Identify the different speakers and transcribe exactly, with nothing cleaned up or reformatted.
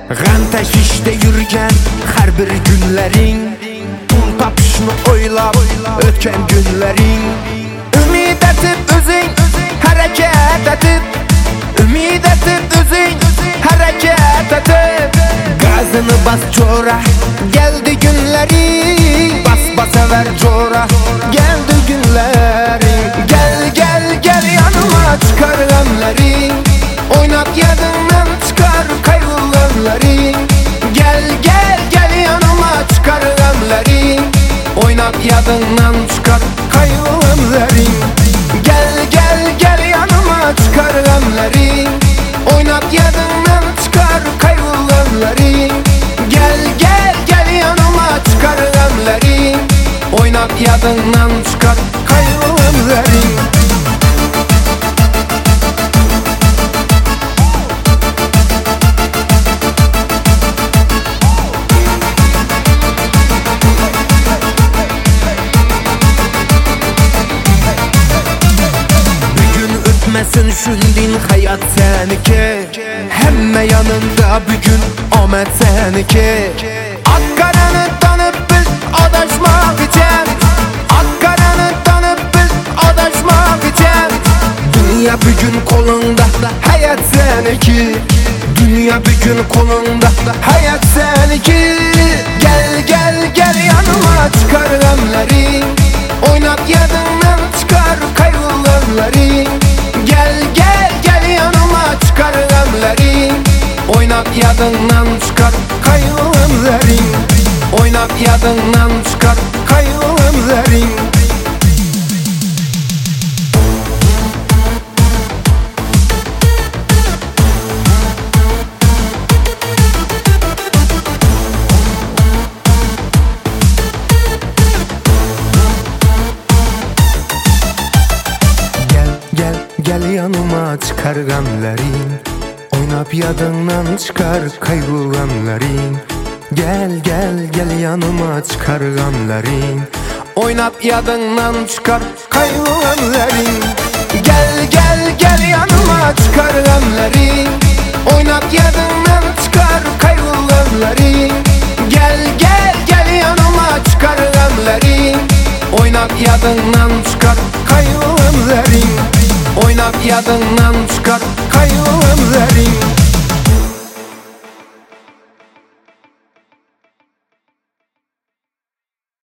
Speaker 1: Gəm təşvişdə yürgən hər bir günlərin, pul tapışını oylab ötkən günlərin. Ümid etib özün hərəkət edib, ümid etib özün hərəkət edib. Qazını bas çora, gəldi günlərin, bas basa ver çora, gəldi günlərin. Gəl gəl gəl yanıma çıxar qəmlərin, oynat yadından çıxar kaygılarların. Gel gel gel yanıma çıkar qəmlərin, oynat yadından çıkar kaygılarların. Gel gel gel yanıma çıkar qəmlərin, oynat yadından çıkar kaygılarların. Gel gel gel yanıma çıkar qəmlərin, oynat yadından çıkar kaygılarların. Ötməsin şündin hayat səniki, həmmə yanında bugün amət səniki. Ak-qaranı tanıb bil adaşmaq için, ak-qaranı tanıb bil adaşmaq için. Dünya bugün kolunda, hayat səniki, dünya bugün kolunda, hayat səniki. Gel gel gel yanıma çıkar qəmlərin, oynat yadından çıkar kaygılarların. Gel gel gel yanıma çıkar qəmlərin, oynat yadından çıkar kaygılarların. Oynat yadından çıkar kaygılarların. Gel yanıma çıkar qəmlərin, oynap yadından çıkar kaygılarların. Gel gel gel yanıma çıkar qəmlərin, oynap yadından çıkar kaygılarların. Gel gel gel yanıma çıkar qəmlərin, oynap yadından çıkar kaygılarların. Gel gel gel yanıma çıkar qəmlərin, oynap yadından çıkar kaygılarların. Oynat yadından çıkar kaygılarların.